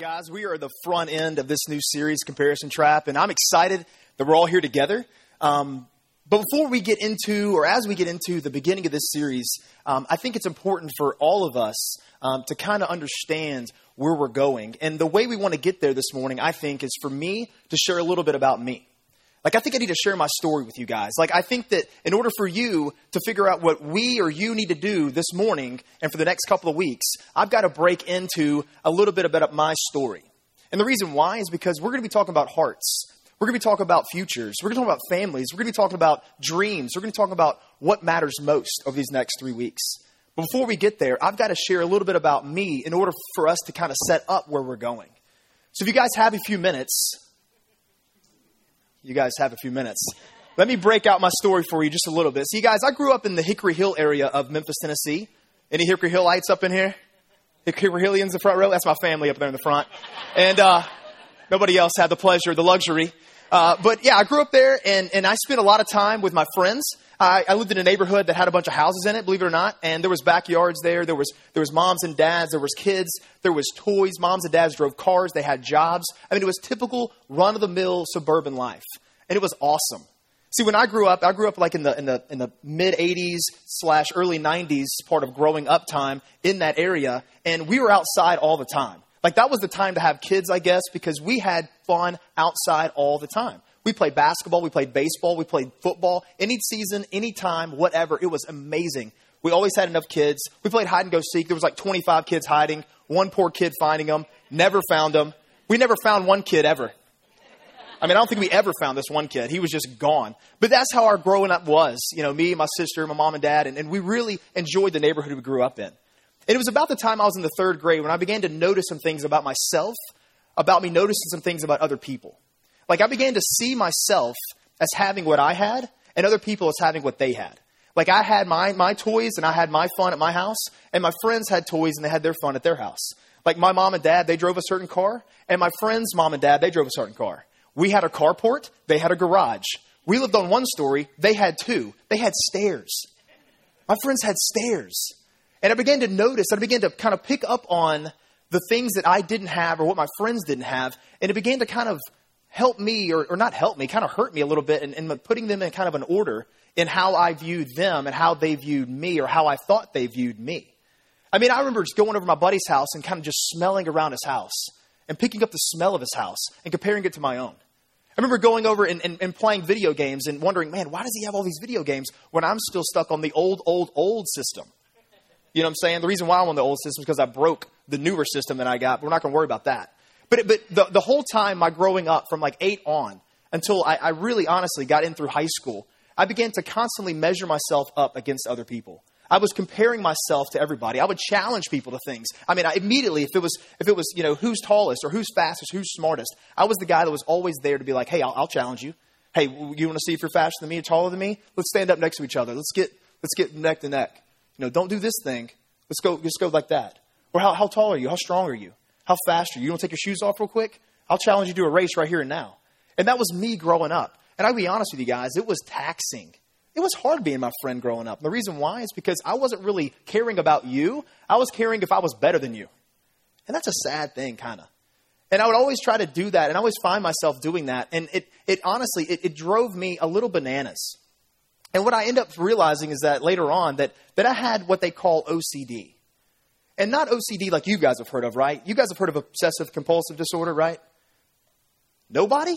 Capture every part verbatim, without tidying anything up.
Guys, we are the front end of this new series, Comparison Trap, and I'm excited that we're all here together. Um, but before we get into, or as we get into the beginning of this series, um, I think it's important for all of us um, to kind of understand where we're going. And the way we want to get there this morning, I think, is for me to share a little bit about me. Like, I think I need to share my story with you guys. Like, I think that in order for you to figure out what we or you need to do this morning and for the next couple of weeks, I've got to break into a little bit about my story. And the reason why is because we're going to be talking about hearts. We're going to be talking about futures. We're going to talk about families. We're going to be talking about dreams. We're going to talk about what matters most over these next three weeks. But before we get there, I've got to share a little bit about me in order for us to kind of set up where we're going. So if you guys have a few minutes... You guys have a few minutes. Let me break out my story for you just a little bit. See, guys, I grew up in the Hickory Hill area of Memphis, Tennessee. Any Hickory Hillites up in here? Hickory Hillians in the front row? That's my family up there in the front. And uh, nobody else had the pleasure, the luxury. Uh, but yeah, I grew up there, and, and I spent a lot of time with my friends. I, I lived in a neighborhood that had a bunch of houses in it, believe it or not. And there was backyards there. There was there was moms and dads. There was kids. There was toys. Moms and dads drove cars. They had jobs. I mean, it was typical run-of-the-mill suburban life. And it was awesome. See, when I grew up, I grew up like in the in the in the mid eighties slash early nineties part of growing up time in that area. And we were outside all the time. Like, that was the time to have kids, I guess, because we had fun outside all the time. We played basketball, we played baseball, we played football, any season, any time, whatever. It was amazing. We always had enough kids. We played hide and go seek. There was like twenty-five kids hiding, one poor kid finding them, never found them. We never found one kid ever. I mean, I don't think we ever found this one kid. He was just gone. But that's how our growing up was. You know, me, my sister, my mom and dad, and, and we really enjoyed the neighborhood we grew up in. And it was about the time I was in the third grade when I began to notice some things about myself, about me noticing some things about other people. Like, I began to see myself as having what I had and other people as having what they had. Like, I had my my toys and I had my fun at my house, and my friends had toys and they had their fun at their house. Like, my mom and dad, they drove a certain car, and my friends' mom and dad, they drove a certain car. We had a carport, they had a garage. We lived on one story, they had two. They had stairs. My friends had stairs. And I began to notice, I began to kind of pick up on the things that I didn't have or what my friends didn't have. And it began to kind of help me, or, or not help me, kind of hurt me a little bit in, in putting them in kind of an order in how I viewed them and how they viewed me, or how I thought they viewed me. I mean, I remember just going over to my buddy's house and kind of just smelling around his house and picking up the smell of his house and comparing it to my own. I remember going over and, and, and playing video games and wondering, man, why does he have all these video games when I'm still stuck on the old, old, old system? You know what I'm saying? The reason why I'm on the old system is because I broke the newer system that I got. But we're not going to worry about that. But but the, the whole time, my growing up from like eight on until I, I really honestly got in through high school, I began to constantly measure myself up against other people. I was comparing myself to everybody. I would challenge people to things. I mean, I, immediately, if it was, if it was, you know, who's tallest or who's fastest, who's smartest, I was the guy that was always there to be like, hey, I'll, I'll challenge you. Hey, you want to see if you're faster than me or taller than me? Let's stand up next to each other. Let's get, let's get neck to neck. You know, don't do this thing. Let's go, let's go like that. Or how, how tall are you? How strong are you? How fast are you? You want to take your shoes off real quick? I'll challenge you to a race right here and now. And that was me growing up. And I'll be honest with you guys, it was taxing. It was hard being my friend growing up. And the reason why is because I wasn't really caring about you. I was caring if I was better than you. And that's a sad thing, kind of. And I would always try to do that. And I always find myself doing that. And it, it honestly, it, it drove me a little bananas. And what I end up realizing is that later on that, that I had what they call O C D. And not O C D like you guys have heard of, right? You guys have heard of obsessive compulsive disorder, right? Nobody?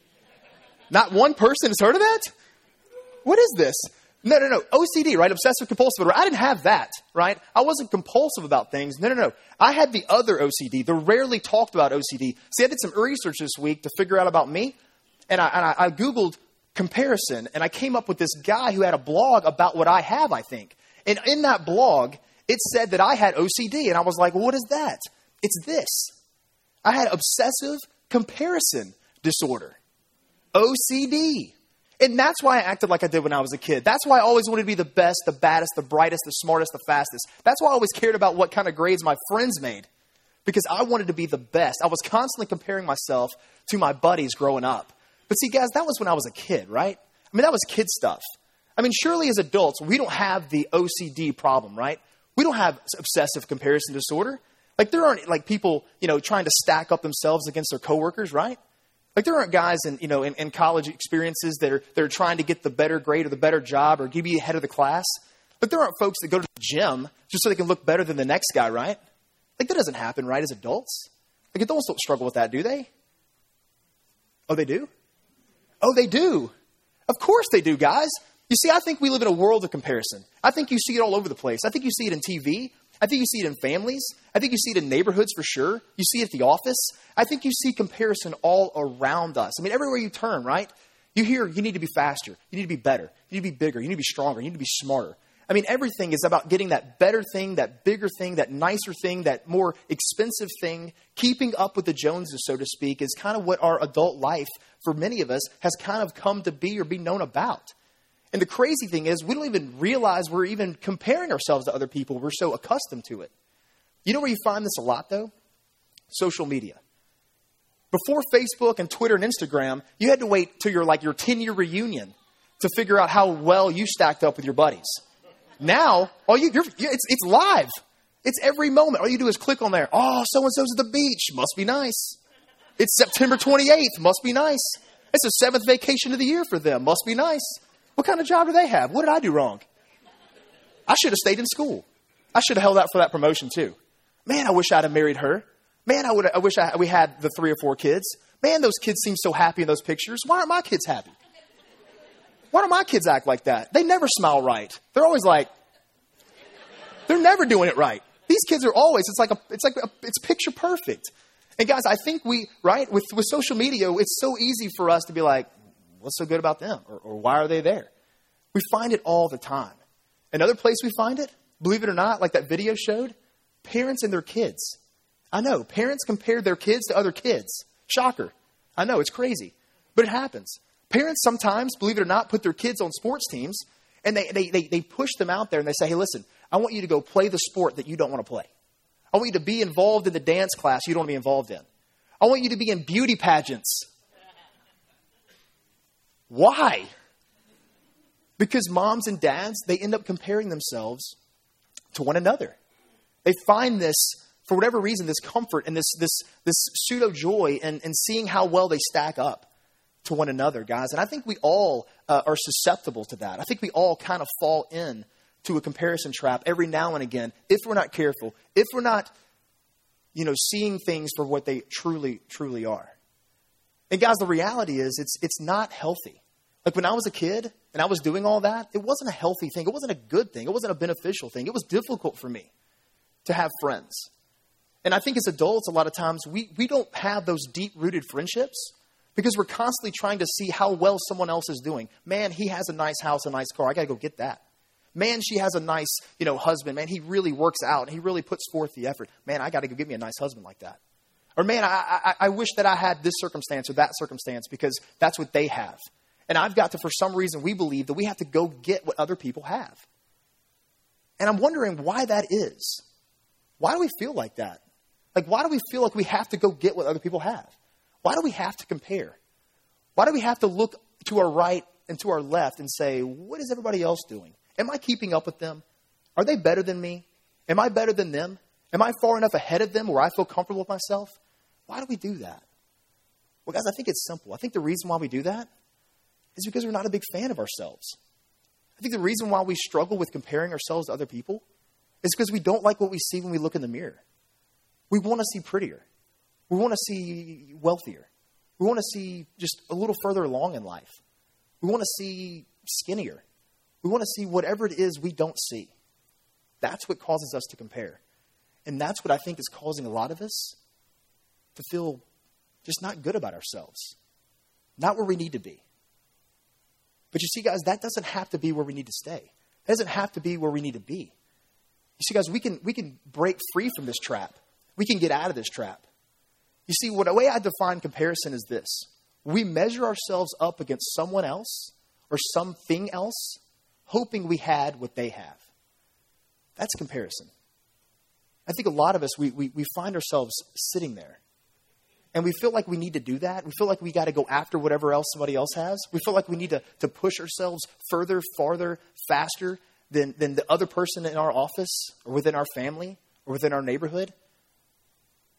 Not one person has heard of that? What is this? No, no, no. O C D, right? Obsessive compulsive disorder. I didn't have that, right? I wasn't compulsive about things. No, no, no. I had the other O C D, the rarely talked about O C D. See, I did some research this week to figure out about me. And I, and I, I Googled comparison, and I came up with this guy who had a blog about what I have, I think. And in that blog, it said that I had O C D. And I was like, well, what is that? It's this. I had obsessive comparison disorder. O C D. And that's why I acted like I did when I was a kid. That's why I always wanted to be the best, the baddest, the brightest, the smartest, the fastest. That's why I always cared about what kind of grades my friends made. Because I wanted to be the best. I was constantly comparing myself to my buddies growing up. But see, guys, that was when I was a kid, right? I mean, that was kid stuff. I mean, surely as adults, we don't have the O C D problem, right? We don't have obsessive comparison disorder. Like there aren't like people, you know, trying to stack up themselves against their coworkers, right? Like there aren't guys in, you know, in, in college experiences that are, that are trying to get the better grade or the better job or be ahead of the class. But there aren't folks that go to the gym just so they can look better than the next guy, right? Like that doesn't happen, right, as adults? Like adults don't struggle with that, do they? Oh, they do? Oh, they do. Of course they do, guys. You see, I think we live in a world of comparison. I think you see it all over the place. I think you see it in T V. I think you see it in families. I think you see it in neighborhoods for sure. You see it at the office. I think you see comparison all around us. I mean, everywhere you turn, right? You hear you need to be faster. You need to be better. You need to be bigger. You need to be stronger. You need to be smarter. I mean, everything is about getting that better thing, that bigger thing, that nicer thing, that more expensive thing. Keeping up with the Joneses, so to speak, is kind of what our adult life, for many of us, has kind of come to be or be known about. And the crazy thing is, we don't even realize we're even comparing ourselves to other people. We're so accustomed to it. You know where you find this a lot, though? Social media. Before Facebook and Twitter and Instagram, you had to wait till your like your ten-year reunion to figure out how well you stacked up with your buddies. Now, all you you're, it's it's live. It's every moment. All you do is click on there. Oh, so-and-so's at the beach. Must be nice. It's September twenty-eighth. Must be nice. It's the seventh vacation of the year for them. Must be nice. What kind of job do they have? What did I do wrong? I should have stayed in school. I should have held out for that promotion too. Man, I wish I'd have married her. Man, I would. I wish I, we had the three or four kids. Man, those kids seem so happy in those pictures. Why aren't my kids happy? Why don't my kids act like that? They never smile right. They're always like, they're never doing it right. These kids are always, it's like a, it's like a, it's picture perfect. And guys, I think we, right, with, with social media, it's so easy for us to be like, what's so good about them? Or, or why are they there? We find it all the time. Another place we find it, believe it or not, like that video showed, parents and their kids. I know, parents compare their kids to other kids. Shocker. I know, it's crazy. But it happens. Parents sometimes, believe it or not, put their kids on sports teams and they, they, they, they push them out there and they say, hey, listen, I want you to go play the sport that you don't want to play. I want you to be involved in the dance class you don't want to be involved in. I want you to be in beauty pageants. Why? Because moms and dads, they end up comparing themselves to one another. They find this, for whatever reason, this comfort and this, this, this pseudo joy in, in seeing how well they stack up to one another, guys. And I think we all uh, are susceptible to that. I think we all kind of fall in to a comparison trap every now and again if we're not careful, if we're not, you know, seeing things for what they truly, truly are. And guys, the reality is it's it's not healthy. Like when I was a kid and I was doing all that, it wasn't a healthy thing. It wasn't a good thing. It wasn't a beneficial thing. It was difficult for me to have friends. And I think as adults, a lot of times we, we don't have those deep-rooted friendships because we're constantly trying to see how well someone else is doing. Man, he has a nice house, a nice car. I got to go get that. Man, she has a nice, you know, husband. Man, he really works out. He really puts forth the effort. Man, I got to go get me a nice husband like that. Or man, I, I, I wish that I had this circumstance or that circumstance because that's what they have. And I've got to, for some reason, we believe that we have to go get what other people have. And I'm wondering why that is. Why do we feel like that? Like, why do we feel like we have to go get what other people have? Why do we have to compare? Why do we have to look to our right and to our left and say, what is everybody else doing? Am I keeping up with them? Are they better than me? Am I better than them? Am I far enough ahead of them where I feel comfortable with myself? Why do we do that? Well, guys, I think it's simple. I think the reason why we do that is because we're not a big fan of ourselves. I think the reason why we struggle with comparing ourselves to other people is because we don't like what we see when we look in the mirror. We want to see prettier. We want to see wealthier. We want to see just a little further along in life. We want to see skinnier. We want to see whatever it is we don't see. That's what causes us to compare. And that's what I think is causing a lot of us to feel just not good about ourselves. Not where we need to be. But you see, guys, that doesn't have to be where we need to stay. That doesn't have to be where we need to be. You see, guys, we can we can break free from this trap. We can get out of this trap. You see, what the way I define comparison is this. We measure ourselves up against someone else or something else, hoping we had what they have. That's comparison. I think a lot of us, we, we, we find ourselves sitting there. And we feel like we need to do that. We feel like we got to go after whatever else somebody else has. We feel like we need to, to push ourselves further, farther, faster than, than the other person in our office or within our family or within our neighborhood.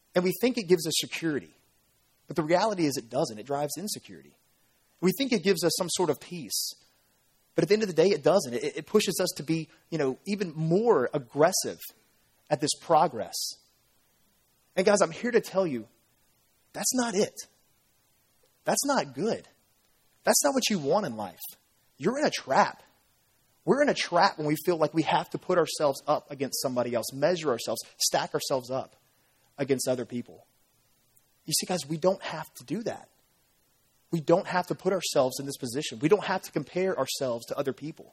And we think it gives us security. But the reality is it doesn't. It drives insecurity. We think it gives us some sort of peace. But at the end of the day, it doesn't. It, it pushes us to be, you know, even more aggressive at this progress. And guys, I'm here to tell you, that's not it. That's not good. That's not what you want in life. You're in a trap. We're in a trap when we feel like we have to put ourselves up against somebody else, measure ourselves, stack ourselves up against other people. You see, guys, we don't have to do that. We don't have to put ourselves in this position. We don't have to compare ourselves to other people.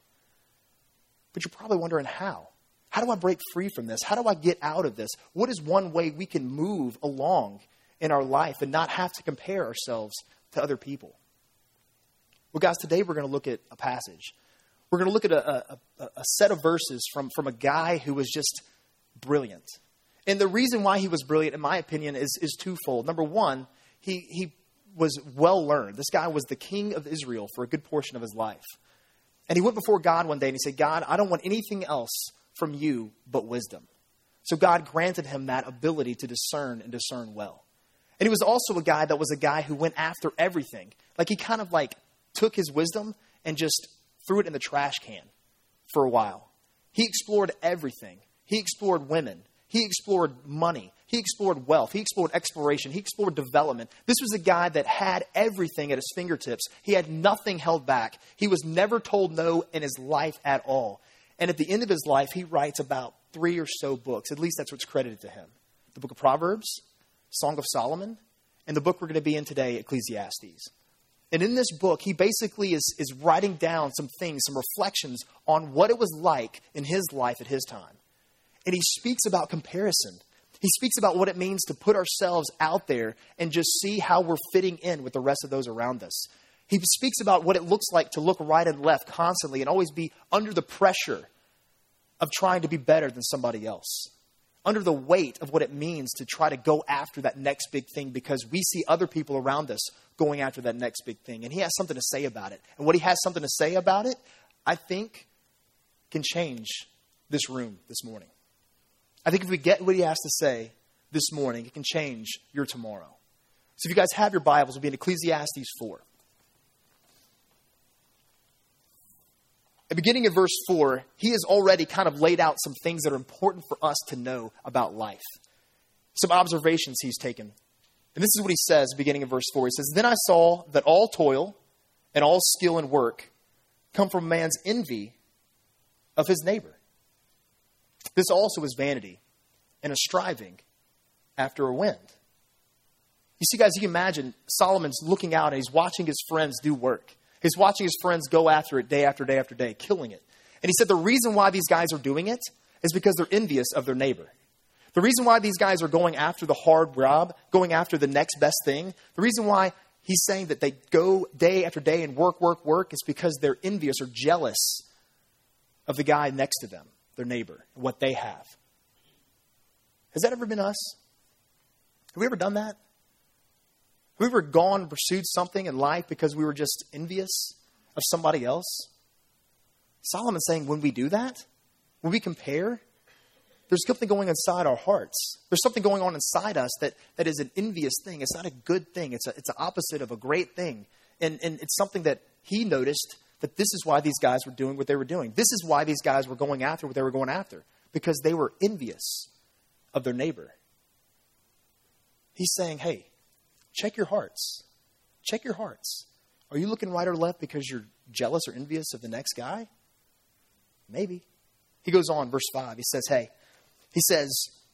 But you're probably wondering how. How do I break free from this? How do I get out of this? What is one way we can move along in our life and not have to compare ourselves to other people? Well, guys, today we're going to look at a passage. We're going to look at a, a, a set of verses from, from a guy who was just brilliant. And the reason why he was brilliant, in my opinion, is, is twofold. Number one, he, he was well learned. This guy was the king of Israel for a good portion of his life. And he went before God one day and he said, God, I don't want anything else from you but wisdom. So God granted him that ability to discern and discern well. And he was also a guy that was a guy who went after everything. Like he kind of like took his wisdom and just threw it in the trash can for a while. He explored everything. He explored women. He explored money. He explored wealth. He explored exploration. He explored development. This was a guy that had everything at his fingertips. He had nothing held back. He was never told no in his life at all. And at the end of his life, he writes about three or so books. At least that's what's credited to him. The Book of Proverbs, Song of Solomon, and the book we're going to be in today, Ecclesiastes. And in this book, he basically is, is writing down some things, some reflections on what it was like in his life at his time. And he speaks about comparison. He speaks about what it means to put ourselves out there and just see how we're fitting in with the rest of those around us. He speaks about what it looks like to look right and left constantly and always be under the pressure of trying to be better than somebody else. Under the weight of what it means to try to go after that next big thing because we see other people around us going after that next big thing. And he has something to say about it. And what he has something to say about it, I think, can change this room this morning. I think if we get what he has to say this morning, it can change your tomorrow. So if you guys have your Bibles, we'll be in Ecclesiastes four. At the beginning of verse four, he has already kind of laid out some things that are important for us to know about life. Some observations he's taken. And this is what he says, beginning of verse four. He says, Then I saw that all toil and all skill and work come from man's envy of his neighbor. This also is vanity and a striving after a wind. You see, guys, you can imagine Solomon's looking out and he's watching his friends do work. He's watching his friends go after it day after day after day, killing it. And he said the reason why these guys are doing it is because they're envious of their neighbor. The reason why these guys are going after the hard job, going after the next best thing, the reason why he's saying that they go day after day and work, work, work is because they're envious or jealous of the guy next to them, their neighbor, and what they have. Has that ever been us? Have we ever done that? Have we ever gone and pursued something in life because we were just envious of somebody else? Solomon's saying when we do that, when we compare, there's something going inside our hearts. There's something going on inside us that, that is an envious thing. It's not a good thing. It's a, it's the opposite of a great thing. And, and it's something that he noticed that this is why these guys were doing what they were doing. This is why these guys were going after what they were going after. Because they were envious of their neighbor. He's saying, hey, check your hearts. Check your hearts. Are you looking right or left because you're jealous or envious of the next guy? Maybe. He goes on, verse five. He says, hey, he says,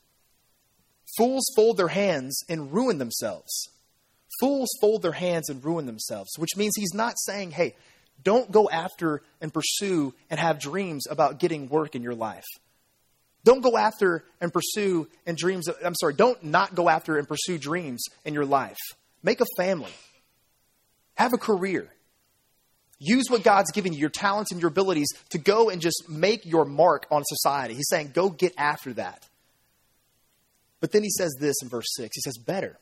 fools fold their hands and ruin themselves. Fools fold their hands and ruin themselves, which means he's not saying, hey, don't go after and pursue and have dreams about getting work in your life. Don't go after and pursue and dreams. Of, I'm sorry, don't not go after and pursue dreams in your life. Make a family. Have a career. Use what God's given you, your talents and your abilities, to go and just make your mark on society. He's saying, go get after that. But then he says this in verse six. He says, better.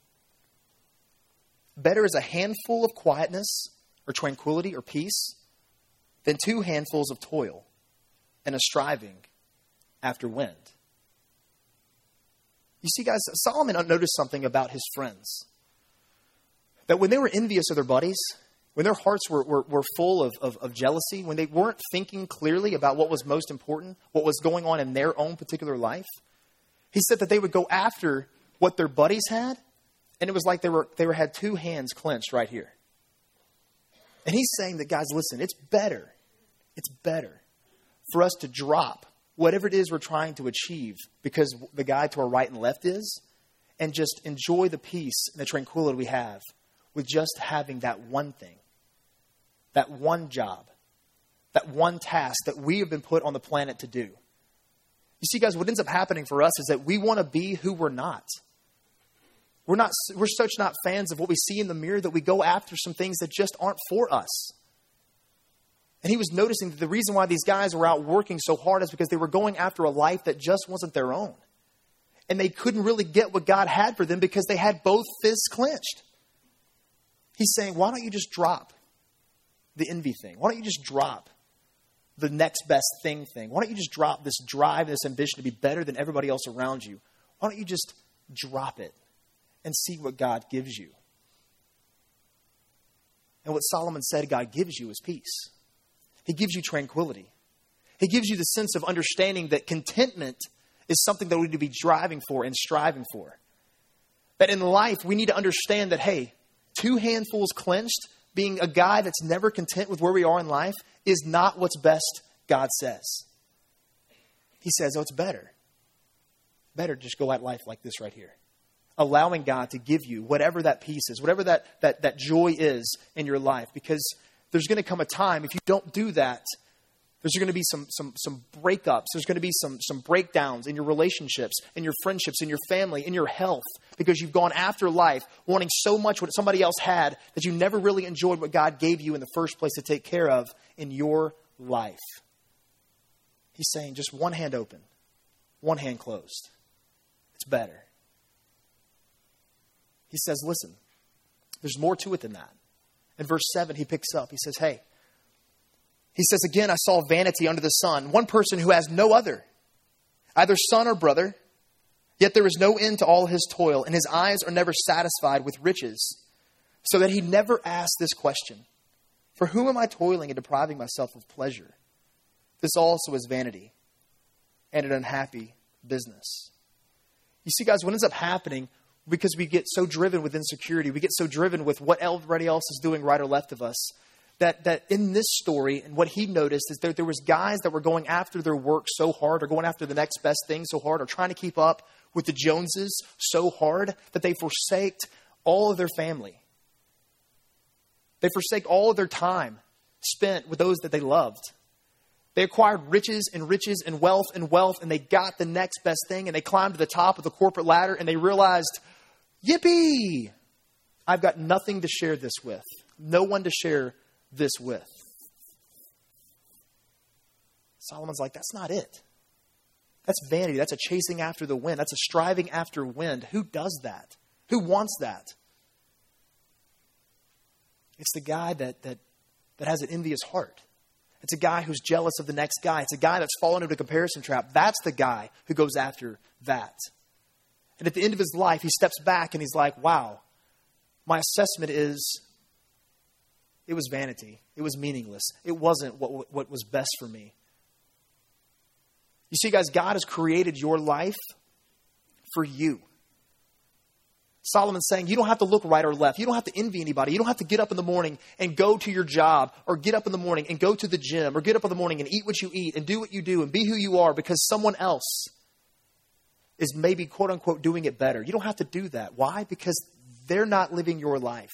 Better is a handful of quietness or tranquility or peace than two handfuls of toil and a striving after wind. You see, guys, Solomon noticed something about his friends. That when they were envious of their buddies, when their hearts were, were, were full of, of, of jealousy, when they weren't thinking clearly about what was most important, what was going on in their own particular life, he said that they would go after what their buddies had, and it was like they were they were had two hands clenched right here. And he's saying that, guys, listen, it's better, it's better for us to drop whatever it is we're trying to achieve because the guy to our right and left is, and just enjoy the peace and the tranquility we have with just having that one thing, that one job, that one task that we have been put on the planet to do. You see, guys, what ends up happening for us is that we want to be who we're not. We're not, we're such not fans of what we see in the mirror that we go after some things that just aren't for us. And he was noticing that the reason why these guys were out working so hard is because they were going after a life that just wasn't their own. And they couldn't really get what God had for them because they had both fists clenched. He's saying, why don't you just drop the envy thing? Why don't you just drop the next best thing thing? Why don't you just drop this drive, this ambition to be better than everybody else around you? Why don't you just drop it and see what God gives you? And what Solomon said God gives you is peace. He gives you tranquility. He gives you the sense of understanding that contentment is something that we need to be driving for and striving for. That in life, we need to understand that, hey, two handfuls clenched, being a guy that's never content with where we are in life, is not what's best, God says. He says, oh, it's better. Better just go at life like this right here. Allowing God to give you whatever that peace is, whatever that, that, that joy is in your life. Because there's going to come a time, if you don't do that, there's going to be some some some breakups. There's going to be some some breakdowns in your relationships, in your friendships, in your family, in your health, because you've gone after life wanting so much what somebody else had that you never really enjoyed what God gave you in the first place to take care of in your life. He's saying just one hand open, one hand closed. It's better. He says, listen, there's more to it than that. In verse seven, he picks up. He says, hey, he says, again, I saw vanity under the sun, one person who has no other, either son or brother, yet there is no end to all his toil, and his eyes are never satisfied with riches, so that he never asks this question, for whom am I toiling and depriving myself of pleasure? This also is vanity and an unhappy business. You see, guys, what ends up happening, because we get so driven with insecurity, we get so driven with what everybody else is doing right or left of us, that, that in this story, and what he noticed is that there was guys that were going after their work so hard, or going after the next best thing so hard, or trying to keep up with the Joneses so hard that they forsaked all of their family. They forsake all of their time spent with those that they loved. They acquired riches and riches and wealth and wealth, and they got the next best thing, and they climbed to the top of the corporate ladder, and they realized, yippee! I've got nothing to share this with. No one to share this with. Solomon's like, that's not it. That's vanity. That's a chasing after the wind. That's a striving after wind. Who does that? Who wants that? It's the guy that that that has an envious heart. It's a guy who's jealous of the next guy. It's a guy that's fallen into a comparison trap. That's the guy who goes after that. And at the end of his life, he steps back and he's like, wow, my assessment is it was vanity. It was meaningless. It wasn't what, what was best for me. You see, guys, God has created your life for you. Solomon's saying you don't have to look right or left. You don't have to envy anybody. You don't have to get up in the morning and go to your job, or get up in the morning and go to the gym, or get up in the morning and eat what you eat and do what you do and be who you are because someone else is maybe, quote unquote, doing it better. You don't have to do that. Why? Because they're not living your life.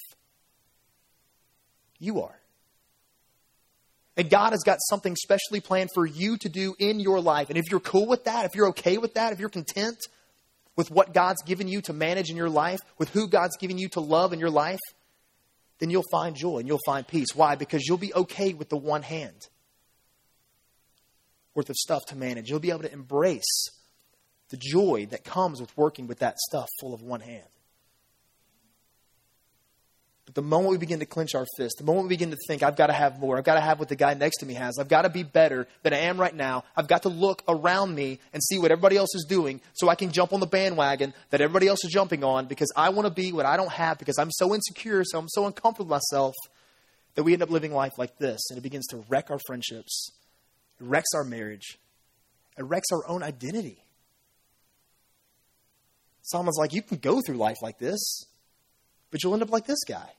You are. And God has got something specially planned for you to do in your life. And if you're cool with that, if you're okay with that, if you're content with what God's given you to manage in your life, with who God's given you to love in your life, then you'll find joy and you'll find peace. Why? Because you'll be okay with the one hand worth of stuff to manage. You'll be able to embrace the joy that comes with working with that stuff full of one hand. But the moment we begin to clench our fist, the moment we begin to think, I've got to have more, I've got to have what the guy next to me has, I've got to be better than I am right now, I've got to look around me and see what everybody else is doing so I can jump on the bandwagon that everybody else is jumping on because I want to be what I don't have because I'm so insecure, so I'm so uncomfortable with myself that we end up living life like this. And it begins to wreck our friendships. It wrecks our marriage. It wrecks our own identity. Solomon's like, you can go through life like this, but you'll end up like this guy.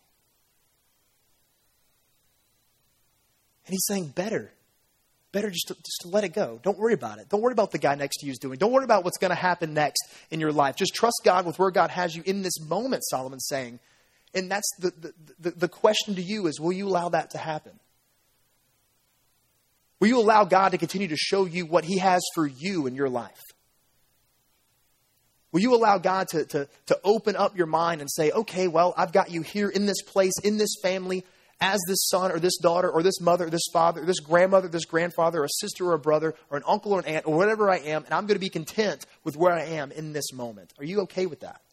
And he's saying better. Better just to, just to let it go. Don't worry about it. Don't worry about what the guy next to you is doing. Don't worry about what's going to happen next in your life. Just trust God with where God has you in this moment, Solomon's saying. And that's the, the, the, the question to you is, will you allow that to happen? Will you allow God to continue to show you what he has for you in your life? Will you allow God to, to, to open up your mind and say, okay, well, I've got you here in this place, in this family, as this son or this daughter or this mother or this father or this grandmother, this grandfather or a sister or a brother or an uncle or an aunt or whatever I am, and I'm going to be content with where I am in this moment. Are you okay with that?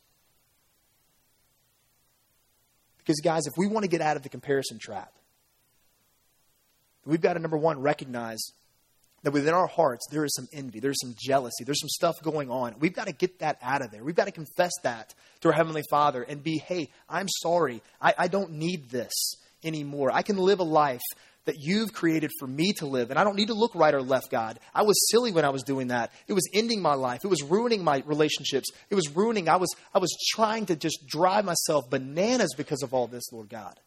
Because, guys, if we want to get out of the comparison trap, we've got to, number one, recognize that within our hearts, there is some envy, there's some jealousy, there's some stuff going on. We've got to get that out of there. We've got to confess that to our Heavenly Father and be, hey, I'm sorry. I, I don't need this anymore. I can live a life that you've created for me to live. And I don't need to look right or left, God. I was silly when I was doing that. It was ending my life. It was ruining my relationships. It was ruining. I was, I was trying to just drive myself bananas because of all this, Lord God.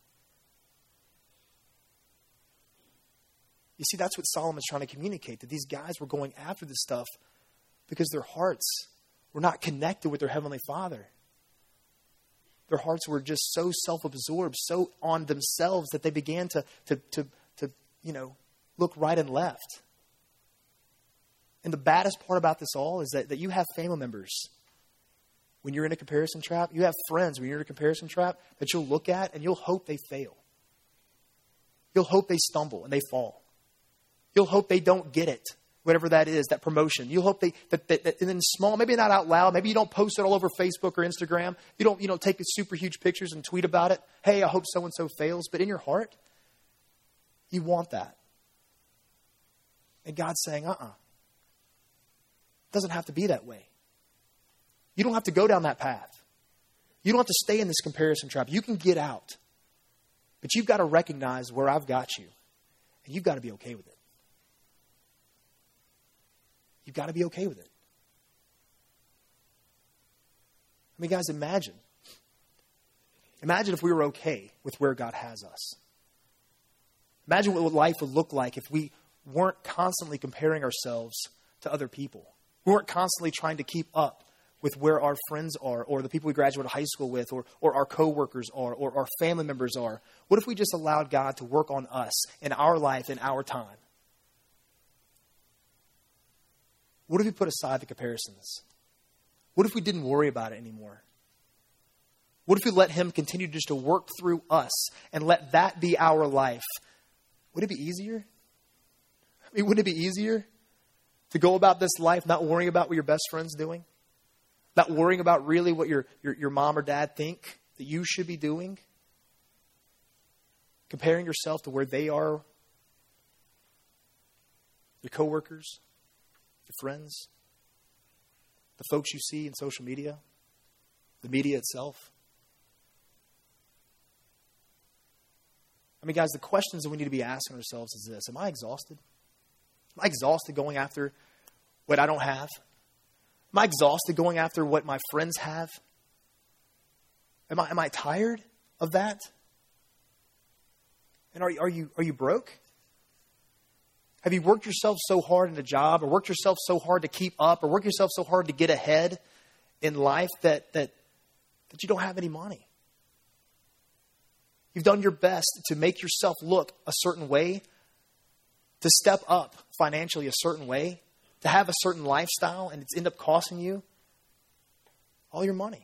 You see, that's what Solomon's trying to communicate, that these guys were going after this stuff because their hearts were not connected with their Heavenly Father. Their hearts were just so self-absorbed, so on themselves that they began to, to, to, to, you know, look right and left. And the baddest part about this all is that, that you have family members when you're in a comparison trap. You have friends when you're in a comparison trap that you'll look at and you'll hope they fail. You'll hope they stumble and they fall. You'll hope they don't get it, whatever that is, that promotion. You'll hope they, that, that, that and then small, maybe not out loud. Maybe you don't post it all over Facebook or Instagram. You don't, you know, take super huge pictures and tweet about it. Hey, I hope so-and-so fails. But in your heart, you want that. And God's saying, uh-uh. It doesn't have to be that way. You don't have to go down that path. You don't have to stay in this comparison trap. You can get out. But you've got to recognize where I've got you. And you've got to be okay with it. You've got to be okay with it. I mean, guys, imagine. Imagine if we were okay with where God has us. Imagine what life would look like if we weren't constantly comparing ourselves to other people. We weren't constantly trying to keep up with where our friends are or the people we graduated high school with or, or our coworkers are or our family members are. What if we just allowed God to work on us in our life in our time? What if we put aside the comparisons? What if we didn't worry about it anymore? What if we let him continue just to work through us and let that be our life? Would it be easier? I mean, wouldn't it be easier to go about this life not worrying about what your best friend's doing? Not worrying about really what your, your, your mom or dad think that you should be doing? Comparing yourself to where they are, your coworkers, your friends, the folks you see in social media, the media itself. I mean, guys, the questions that we need to be asking ourselves is this. Am I exhausted? Am I exhausted going after what I don't have? Am I exhausted going after what my friends have? Am I, am I tired of that? And are, are you, are you broke? Have you worked yourself so hard in a job or worked yourself so hard to keep up or worked yourself so hard to get ahead in life that, that, that you don't have any money? You've done your best to make yourself look a certain way, to step up financially a certain way, to have a certain lifestyle, and it's end up costing you all your money.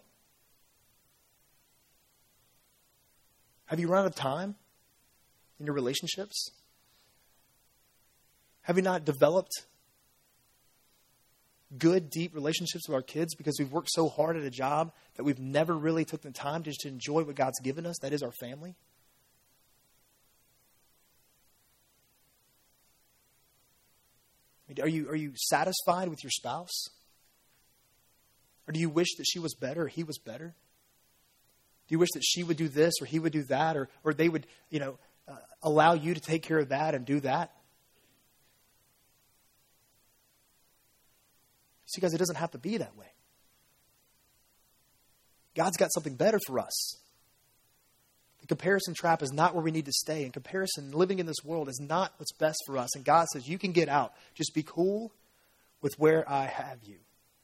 Have you run out of time in your relationships? Have you not developed good, deep relationships with our kids because we've worked so hard at a job that we've never really took the time just to enjoy what God's given us, that is our family? I mean, are you, are you satisfied with your spouse? Or do you wish that she was better or he was better? Do you wish that she would do this or he would do that, or, or they would, you know, uh, allow you to take care of that and do that? See, guys, it doesn't have to be that way. God's got something better for us. The comparison trap is not where we need to stay. And comparison, living in this world, is not what's best for us. And God says, you can get out. Just be cool with where I have you.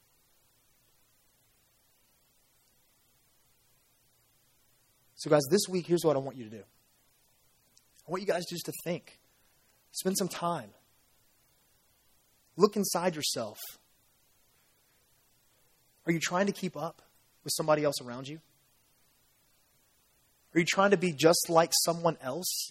So guys, this week, here's what I want you to do. I want you guys just to think. Spend some time. Look inside yourself. Are you trying to keep up with somebody else around you? Are you trying to be just like someone else?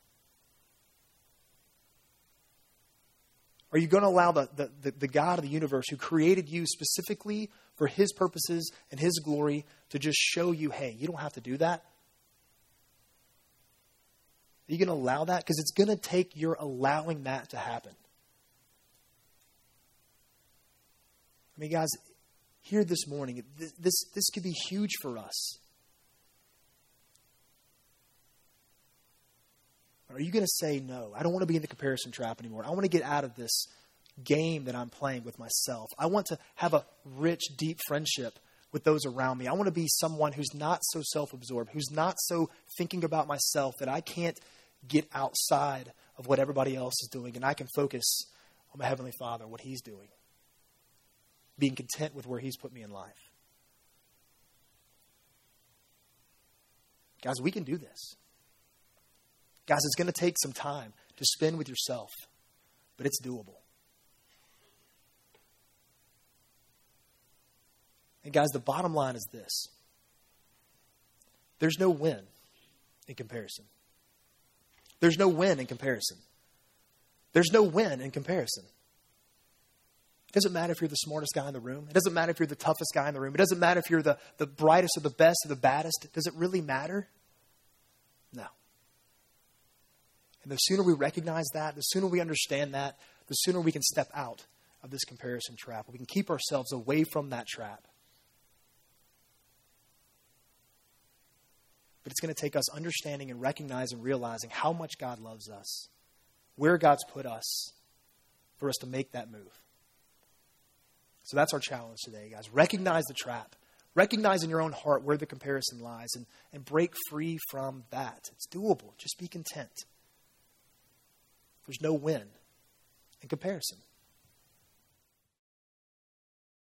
Are you going to allow the, the, the, the God of the universe who created you specifically for his purposes and his glory to just show you, hey, you don't have to do that? Are you going to allow that? Because it's going to take your allowing that to happen. I mean, guys, here this morning, this, this, this could be huge for us. Are you going to say, no, I don't want to be in the comparison trap anymore. I want to get out of this game that I'm playing with myself. I want to have a rich, deep friendship with those around me. I want to be someone who's not so self-absorbed, who's not so thinking about myself that I can't get outside of what everybody else is doing, and I can focus on my Heavenly Father, what he's doing, being content with where he's put me in life. Guys, we can do this. Guys, it's going to take some time to spend with yourself, but it's doable. And guys, the bottom line is this. There's no win in comparison. There's no win in comparison. There's no win in comparison. It doesn't matter if you're the smartest guy in the room. It doesn't matter if you're the toughest guy in the room. It doesn't matter if you're the, the brightest or the best or the baddest. Does it really matter? No. And the sooner we recognize that, the sooner we understand that, the sooner we can step out of this comparison trap. We can keep ourselves away from that trap. But it's going to take us understanding and recognizing and realizing how much God loves us, where God's put us, for us to make that move. So that's our challenge today, guys. Recognize the trap. Recognize in your own heart where the comparison lies and, and break free from that. It's doable. Just be content. There's no win in comparison.